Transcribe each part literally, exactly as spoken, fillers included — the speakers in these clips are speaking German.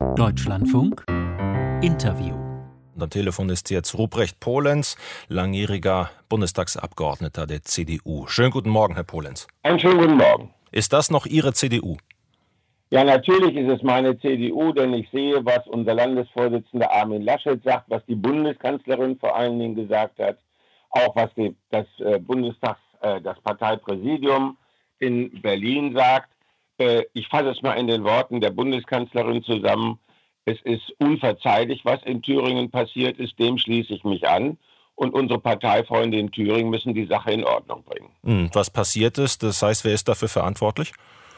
Deutschlandfunk Interview. Und am Telefon ist jetzt Ruprecht Polenz, langjähriger Bundestagsabgeordneter der C D U. Schönen guten Morgen, Herr Polenz. Einen schönen guten Morgen. Ist das noch Ihre C D U? Ja, natürlich ist es meine C D U, denn ich sehe, was unser Landesvorsitzender Armin Laschet sagt, was die Bundeskanzlerin vor allen Dingen gesagt hat, auch was die, das äh, Bundestags, äh, das Parteipräsidium in Berlin sagt. Äh, ich fasse es mal in den Worten der Bundeskanzlerin zusammen. Es ist unverzeihlich, was in Thüringen passiert ist, dem schließe ich mich an. Und unsere Parteifreunde in Thüringen müssen die Sache in Ordnung bringen. Hm, was passiert ist, das heißt, wer ist dafür verantwortlich?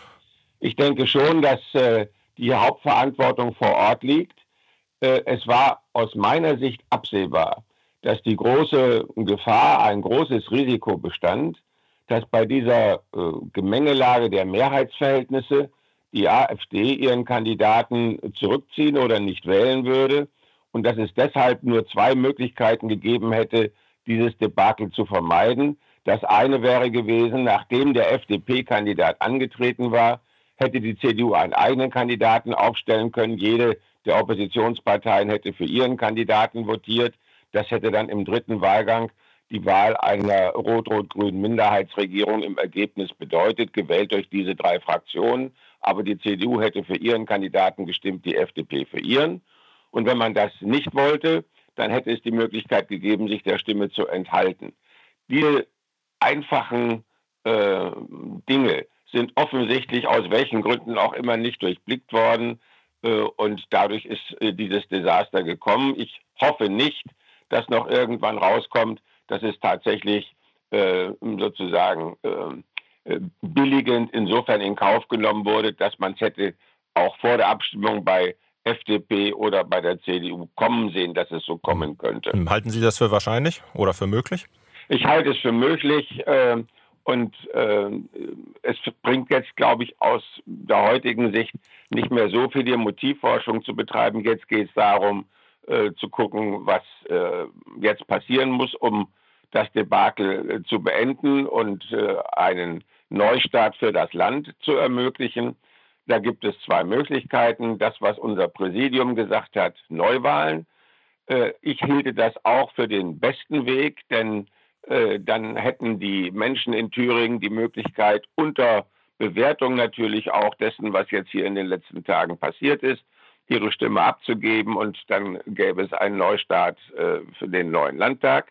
Ich denke schon, dass äh, die Hauptverantwortung vor Ort liegt. Äh, es war aus meiner Sicht absehbar, dass die große Gefahr, ein großes Risiko bestand, dass bei dieser äh, Gemengelage der Mehrheitsverhältnisse die AfD ihren Kandidaten zurückziehen oder nicht wählen würde und dass es deshalb nur zwei Möglichkeiten gegeben hätte, dieses Debakel zu vermeiden. Das eine wäre gewesen, nachdem der F D P-Kandidat angetreten war, hätte die C D U einen eigenen Kandidaten aufstellen können. Jede der Oppositionsparteien hätte für ihren Kandidaten votiert. Das hätte dann im dritten Wahlgang die Wahl einer rot-rot-grünen Minderheitsregierung im Ergebnis bedeutet, gewählt durch diese drei Fraktionen. Aber die C D U hätte für ihren Kandidaten gestimmt, die F D P für ihren. Und wenn man das nicht wollte, dann hätte es die Möglichkeit gegeben, sich der Stimme zu enthalten. Diese einfachen äh, Dinge sind offensichtlich aus welchen Gründen auch immer nicht durchblickt worden. Äh, und dadurch ist äh, dieses Desaster gekommen. Ich hoffe nicht, dass noch irgendwann rauskommt, dass es tatsächlich äh, sozusagen äh, billigend insofern in Kauf genommen wurde, dass man es hätte auch vor der Abstimmung bei F D P oder bei der C D U kommen sehen, dass es so kommen könnte. Halten Sie das für wahrscheinlich oder für möglich? Ich halte es für möglich äh, und äh, es bringt jetzt, glaube ich, aus der heutigen Sicht nicht mehr so viel die Motivforschung zu betreiben. Jetzt geht es darum, äh, zu gucken, was äh, jetzt passieren muss, um das Debakel äh, zu beenden und äh, einen Neustart für das Land zu ermöglichen. Da gibt es zwei Möglichkeiten. Das, was unser Präsidium gesagt hat, Neuwahlen. Äh, ich hielte das auch für den besten Weg, denn äh, dann hätten die Menschen in Thüringen die Möglichkeit, unter Bewertung natürlich auch dessen, was jetzt hier in den letzten Tagen passiert ist, ihre Stimme abzugeben und dann gäbe es einen Neustart äh, für den neuen Landtag.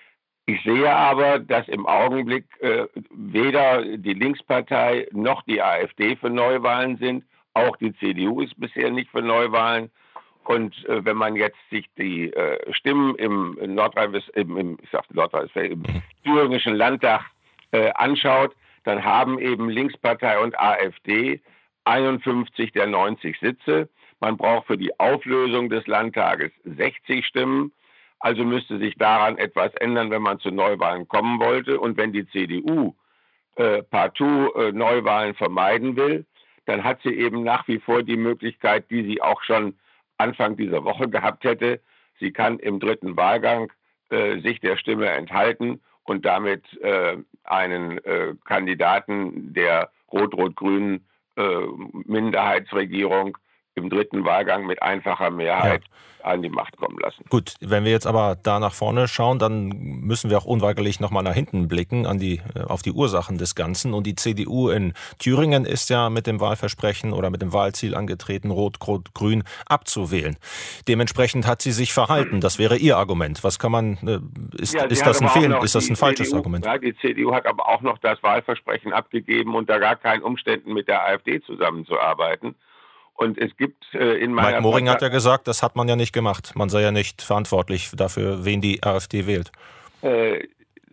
Ich sehe aber, dass im Augenblick äh, weder die Linkspartei noch die AfD für Neuwahlen sind. Auch die C D U ist bisher nicht für Neuwahlen. Und äh, wenn man jetzt sich die äh, Stimmen im, Nordrhein-Westfalen, im, ich sag Nordrhein-Westfalen, im thüringischen Landtag äh, anschaut, dann haben eben Linkspartei und AfD einundfünfzig der neunzig Sitze. Man braucht für die Auflösung des Landtages sechzig Stimmen. Also müsste sich daran etwas ändern, wenn man zu Neuwahlen kommen wollte. Und wenn die C D U äh, partout äh, Neuwahlen vermeiden will, dann hat sie eben nach wie vor die Möglichkeit, die sie auch schon Anfang dieser Woche gehabt hätte. Sie kann im dritten Wahlgang äh, sich der Stimme enthalten und damit äh, einen äh, Kandidaten der rot-rot-grünen äh, Minderheitsregierung im dritten Wahlgang mit einfacher Mehrheit ja. an die Macht kommen lassen. Gut, wenn wir jetzt aber da nach vorne schauen, dann müssen wir auch unweigerlich nochmal nach hinten blicken an die, auf die Ursachen des Ganzen. Und die C D U in Thüringen ist ja mit dem Wahlversprechen oder mit dem Wahlziel angetreten, Rot-Rot-Grün abzuwählen. Dementsprechend hat sie sich verhalten. Das wäre Ihr Argument. Was kann man, ist, ja, ist das ein Fehl, ist das ein falsches C D U, Argument? Ja, die C D U hat aber auch noch das Wahlversprechen abgegeben, unter gar keinen Umständen mit der AfD zusammenzuarbeiten. Und es gibt äh, in meiner Mike Moring hat ja gesagt, das hat man ja nicht gemacht. Man sei ja nicht verantwortlich dafür, wen die AfD wählt. Äh,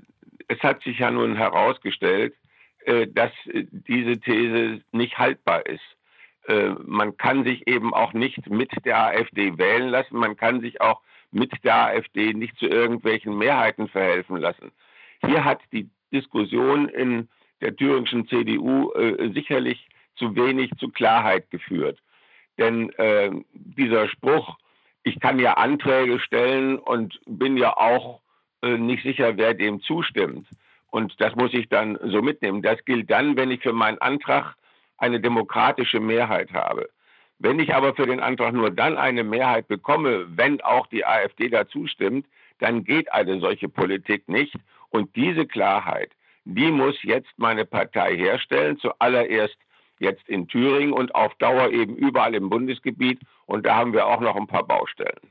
es hat sich ja nun herausgestellt, äh, dass diese These nicht haltbar ist. Äh, man kann sich eben auch nicht mit der AfD wählen lassen. Man kann sich auch mit der AfD nicht zu irgendwelchen Mehrheiten verhelfen lassen. Hier hat die Diskussion in der thüringischen C D U äh, sicherlich zu wenig zu Klarheit geführt. Denn äh, dieser Spruch, ich kann ja Anträge stellen und bin ja auch äh, nicht sicher, wer dem zustimmt. Und das muss ich dann so mitnehmen. Das gilt dann, wenn ich für meinen Antrag eine demokratische Mehrheit habe. Wenn ich aber für den Antrag nur dann eine Mehrheit bekomme, wenn auch die AfD dazu stimmt, dann geht eine solche Politik nicht. Und diese Klarheit, die muss jetzt meine Partei herstellen, zuallererst jetzt in Thüringen und auf Dauer eben überall im Bundesgebiet. Und da haben wir auch noch ein paar Baustellen.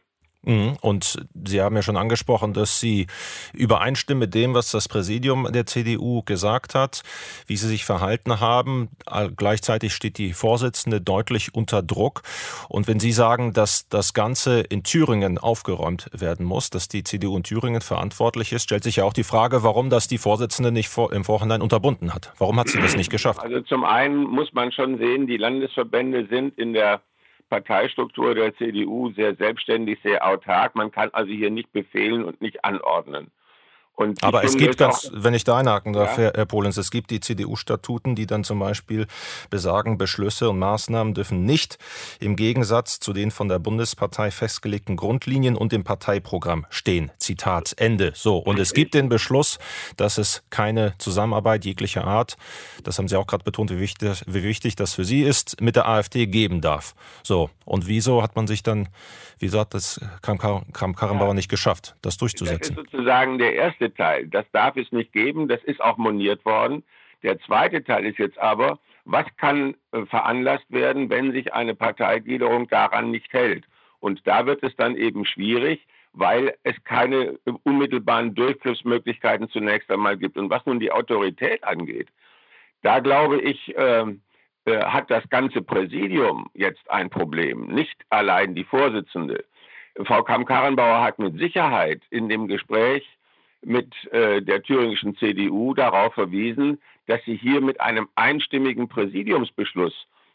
Und Sie haben ja schon angesprochen, dass Sie übereinstimmen mit dem, was das Präsidium der C D U gesagt hat, wie Sie sich verhalten haben. Gleichzeitig steht die Vorsitzende deutlich unter Druck. Und wenn Sie sagen, dass das Ganze in Thüringen aufgeräumt werden muss, dass die C D U in Thüringen verantwortlich ist, stellt sich ja auch die Frage, warum das die Vorsitzende nicht im Vorhinein unterbunden hat. Warum hat sie das nicht geschafft? Also zum einen muss man schon sehen, die Landesverbände sind in der Parteistruktur der C D U sehr selbstständig, sehr autark. Man kann also hier nicht befehlen und nicht anordnen. Und Aber es gibt ganz, auch, wenn ich da einhaken darf, ja? Herr Polenz, es gibt die C D U-Statuten, die dann zum Beispiel besagen, Beschlüsse und Maßnahmen dürfen nicht im Gegensatz zu den von der Bundespartei festgelegten Grundlinien und dem Parteiprogramm stehen. Zitat Ende. So. Und es gibt den Beschluss, dass es keine Zusammenarbeit jeglicher Art, das haben Sie auch gerade betont, wie wichtig, wie wichtig das für Sie ist, mit der AfD geben darf. So. Und wieso hat man sich dann, wie gesagt, das Kramp-Karrenbauer nicht geschafft, das durchzusetzen? Das ist sozusagen der erste Teil. Das darf es nicht geben. Das ist auch moniert worden. Der zweite Teil ist jetzt aber, was kann äh, veranlasst werden, wenn sich eine Parteigliederung daran nicht hält? Und da wird es dann eben schwierig, weil es keine äh, unmittelbaren Durchgriffsmöglichkeiten zunächst einmal gibt. Und was nun die Autorität angeht, da glaube ich, äh, äh, hat das ganze Präsidium jetzt ein Problem, nicht allein die Vorsitzende. Frau Kramp-Karrenbauer hat mit Sicherheit in dem Gespräch mit äh, der thüringischen C D U darauf verwiesen, dass sie hier mit einem einstimmigen Präsidiumsbeschluss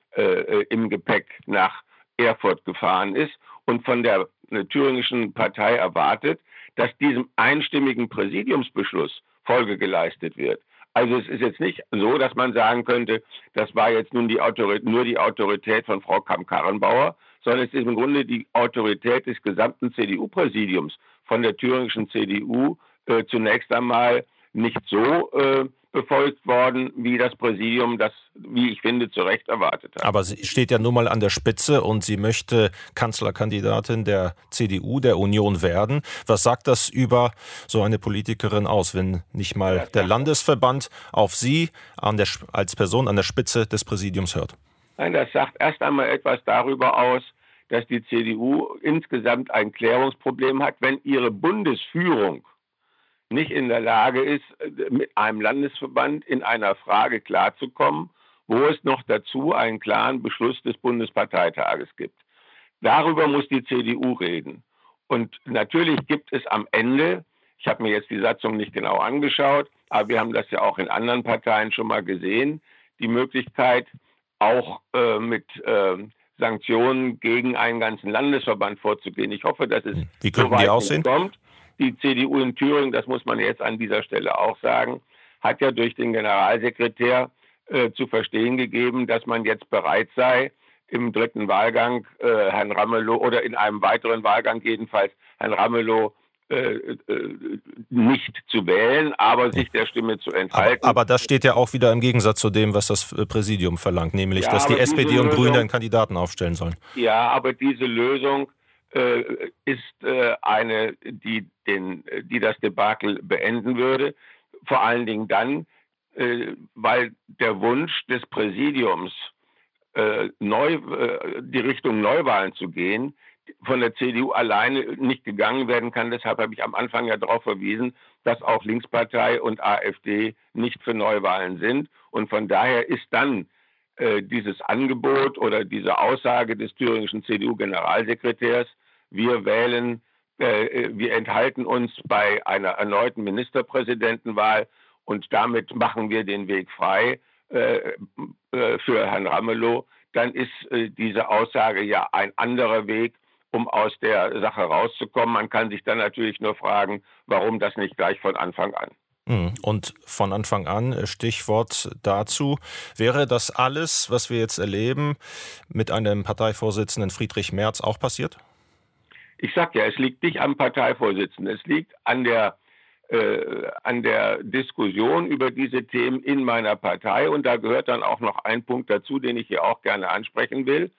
äh, im Gepäck nach Erfurt gefahren ist und von der äh, thüringischen Partei erwartet, dass diesem einstimmigen Präsidiumsbeschluss Folge geleistet wird. Also es ist jetzt nicht so, dass man sagen könnte, das war jetzt nun die Autorität, nur die Autorität von Frau Kramp-Karrenbauer, sondern es ist im Grunde die Autorität des gesamten C D U-Präsidiums von der thüringischen C D U äh, zunächst einmal nicht so äh, befolgt worden, wie das Präsidium das, wie ich finde, zu Recht erwartet hat. Aber sie steht ja nun mal an der Spitze und sie möchte Kanzlerkandidatin der C D U, der Union werden. Was sagt das über so eine Politikerin aus, wenn nicht mal der Landesverband auf sie an der, als Person an der Spitze des Präsidiums hört? Nein, das sagt erst einmal etwas darüber aus, dass die C D U insgesamt ein Klärungsproblem hat, wenn ihre Bundesführung nicht in der Lage ist, mit einem Landesverband in einer Frage klarzukommen, wo es noch dazu einen klaren Beschluss des Bundesparteitages gibt. Darüber muss die C D U reden. Und natürlich gibt es am Ende, ich habe mir jetzt die Satzung nicht genau angeschaut, aber wir haben das ja auch in anderen Parteien schon mal gesehen, die Möglichkeit, auch äh, mit äh, Sanktionen gegen einen ganzen Landesverband vorzugehen. Ich hoffe, dass es Wie könnten die aussehen? Kommt. Die C D U in Thüringen, das muss man jetzt an dieser Stelle auch sagen, hat ja durch den Generalsekretär äh, zu verstehen gegeben, dass man jetzt bereit sei, im dritten Wahlgang äh, Herrn Ramelow oder in einem weiteren Wahlgang jedenfalls Herrn Ramelow äh, äh, nicht zu wählen, aber sich der Stimme zu enthalten. Aber, aber das steht ja auch wieder im Gegensatz zu dem, was das Präsidium verlangt, nämlich, ja, dass die S P D und Lösung, Grüne einen Kandidaten aufstellen sollen. Ja, aber diese Lösung äh, ist äh, eine, die, den, die das Debakel beenden würde. Vor allen Dingen dann, äh, weil der Wunsch des Präsidiums, äh, neu, äh, die Richtung Neuwahlen zu gehen, von der C D U alleine nicht gegangen werden kann. Deshalb habe ich am Anfang ja darauf verwiesen, dass auch Linkspartei und AfD nicht für Neuwahlen sind. Und von daher ist dann äh, dieses Angebot oder diese Aussage des thüringischen C D U-Generalsekretärs, wir wählen, äh, wir enthalten uns bei einer erneuten Ministerpräsidentenwahl und damit machen wir den Weg frei äh, äh, für Herrn Ramelow, dann ist äh, diese Aussage ja ein anderer Weg, um aus der Sache rauszukommen. Man kann sich dann natürlich nur fragen, warum das nicht gleich von Anfang an. Und von Anfang an, Stichwort dazu, wäre das alles, was wir jetzt erleben, mit einem Parteivorsitzenden Friedrich Merz auch passiert? Ich sage ja, es liegt nicht am Parteivorsitzenden, es liegt an der, äh, an der Diskussion über diese Themen in meiner Partei. Und da gehört dann auch noch ein Punkt dazu, den ich hier auch gerne ansprechen will.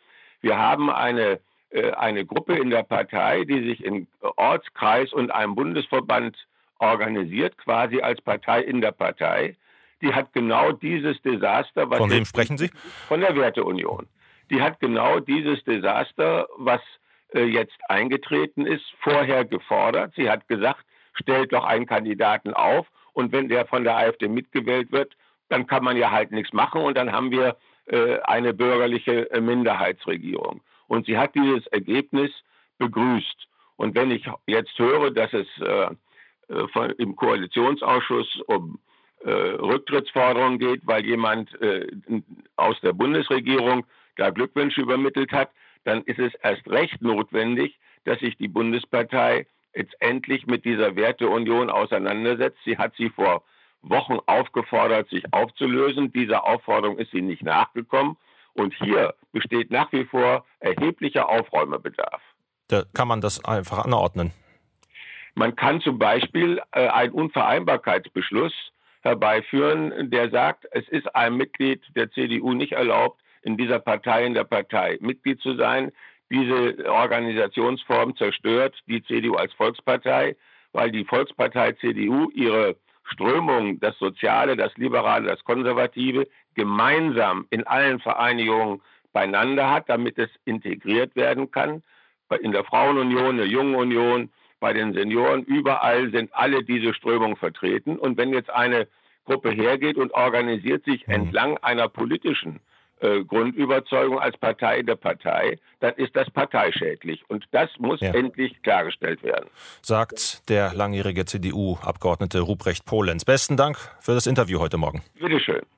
Wir haben eine, äh, eine Gruppe in der Partei, die sich in Ortskreis und einem Bundesverband organisiert, quasi als Partei in der Partei. Die hat genau dieses Desaster, was... Von wem sprechen Sie? Von der Werteunion. Die hat genau dieses Desaster, was äh, jetzt eingetreten ist, vorher gefordert. Sie hat gesagt, stellt doch einen Kandidaten auf und wenn der von der AfD mitgewählt wird, dann kann man ja halt nichts machen und dann haben wir äh, eine bürgerliche äh, Minderheitsregierung. Und sie hat dieses Ergebnis begrüßt. Und wenn ich jetzt höre, dass es äh, von, im Koalitionsausschuss um äh, Rücktrittsforderungen geht, weil jemand äh, aus der Bundesregierung da Glückwünsche übermittelt hat, dann ist es erst recht notwendig, dass sich die Bundespartei jetzt endlich mit dieser Werteunion auseinandersetzt. Sie hat sie vor Wochen aufgefordert, sich aufzulösen. Dieser Aufforderung ist sie nicht nachgekommen. Und hier besteht nach wie vor erheblicher Aufräumebedarf. Da kann man das einfach anordnen. Man kann zum Beispiel äh, einen Unvereinbarkeitsbeschluss herbeiführen, der sagt, es ist einem Mitglied der C D U nicht erlaubt, in dieser Partei, in der Partei Mitglied zu sein. Diese Organisationsform zerstört die C D U als Volkspartei, weil die Volkspartei C D U ihre Strömung, das Soziale, das Liberale, das Konservative, gemeinsam in allen Vereinigungen beieinander hat, damit es integriert werden kann. In der Frauenunion, der Jungenunion, bei den Senioren, überall sind alle diese Strömungen vertreten. Und wenn jetzt eine Gruppe hergeht und organisiert sich mhm. entlang einer politischen äh, Grundüberzeugung als Partei der Partei, dann ist das parteischädlich. Und das muss ja. endlich klargestellt werden. Sagt der langjährige C D U-Abgeordnete Ruprecht Polenz. Besten Dank für das Interview heute Morgen. Bitteschön.